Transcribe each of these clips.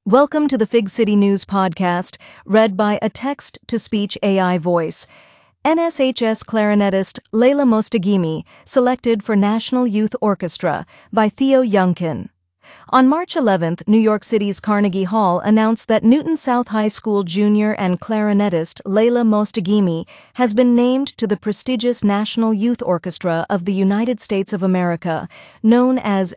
Welcome to the Fig City News podcast, read by a text-to-speech AI voice. NSHS clarinetist Leila Mostaghimi, selected for National Youth Orchestra by Theo Youngkin. On March 11th, New York City's Carnegie Hall announced that Newton South High School junior and clarinetist Leila Mostaghimi has been named to the prestigious National Youth Orchestra of the United States of America, known as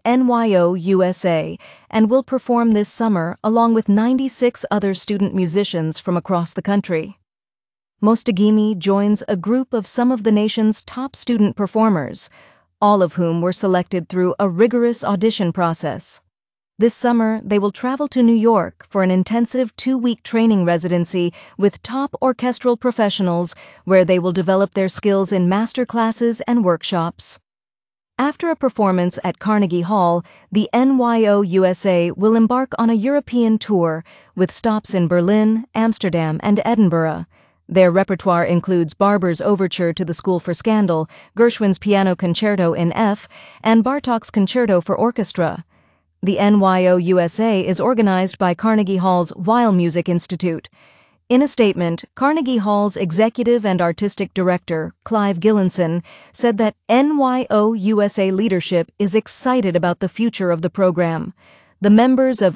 NYO-USA, and will perform this summer along with 96 other student musicians from across the country. Mostaghimi joins a group of some of the nation's top student performers, all of whom were selected through a rigorous audition process. This summer, they will travel to New York for an intensive 2-week training residency with top orchestral professionals where they will develop their skills in master classes and workshops. After a performance at Carnegie Hall, the NYO-USA will embark on a European tour with stops in Berlin, Amsterdam, and Edinburgh. Their repertoire includes Barber's Overture to the School for Scandal, Gershwin's Piano Concerto in F, and Bartók's Concerto for Orchestra. The NYO-USA is organized by Carnegie Hall's Weill Music Institute. In a statement, Carnegie Hall's executive and artistic director, Clive Gillinson, said that NYO-USA leadership is excited about the future of the program. The members of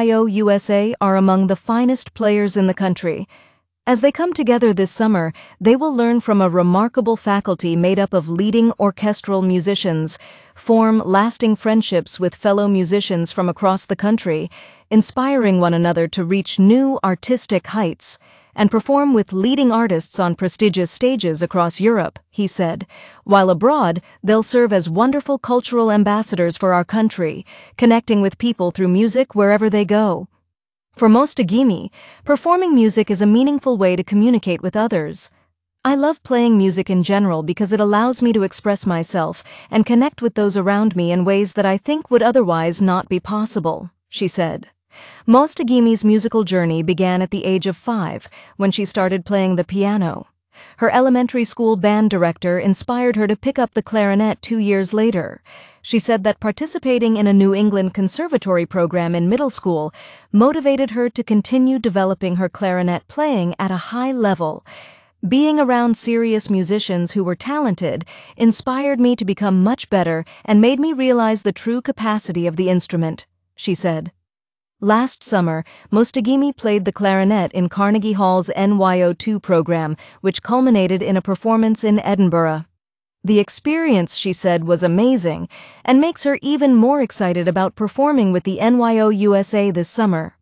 NYO-USA are among the finest players in the country. As they come together this summer, they will learn from a remarkable faculty made up of leading orchestral musicians, form lasting friendships with fellow musicians from across the country, inspiring one another to reach new artistic heights, and perform with leading artists on prestigious stages across Europe, he said. While abroad, they'll serve as wonderful cultural ambassadors for our country, connecting with people through music wherever they go. For Mostaghimi, performing music is a meaningful way to communicate with others. I love playing music in general because it allows me to express myself and connect with those around me in ways that I think would otherwise not be possible, she said. Mostaghimi's musical journey began at the age of 5 when she started playing the piano. Her elementary school band director inspired her to pick up the clarinet 2 years later. She said that participating in a New England conservatory program in middle school motivated her to continue developing her clarinet playing at a high level. Being around serious musicians who were talented inspired me to become much better and made me realize the true capacity of the instrument, she said. Last summer, Mostaghimi played the clarinet in Carnegie Hall's NYO2 program, which culminated in a performance in Edinburgh. The experience, she said, was amazing and makes her even more excited about performing with the NYO-USA this summer.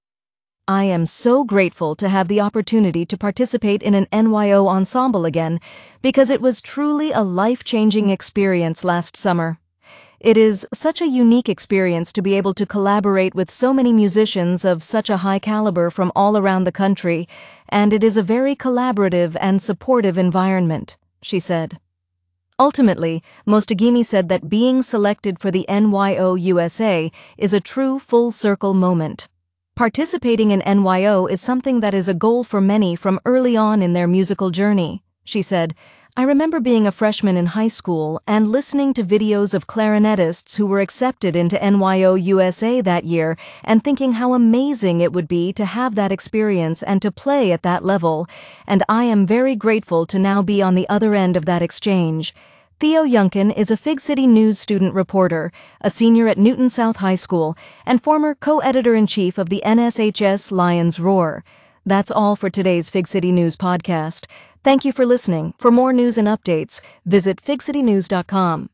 I am so grateful to have the opportunity to participate in an NYO ensemble again because it was truly a life-changing experience last summer. It is such a unique experience to be able to collaborate with so many musicians of such a high caliber from all around the country, and it is a very collaborative and supportive environment, she said. Ultimately, Mostaghimi said that being selected for the NYO-USA is a true full-circle moment. Participating in NYO is something that is a goal for many from early on in their musical journey, she said. I remember being a freshman in high school and listening to videos of clarinetists who were accepted into NYO-USA that year and thinking how amazing it would be to have that experience and to play at that level, and I am very grateful to now be on the other end of that exchange. Theo Youngkin is a Fig City News student reporter, a senior at Newton South High School, and former co-editor-in-chief of the NSHS Lion's Roar. That's all for today's Fig City News podcast. Thank you for listening. For more news and updates, visit figcitynews.com.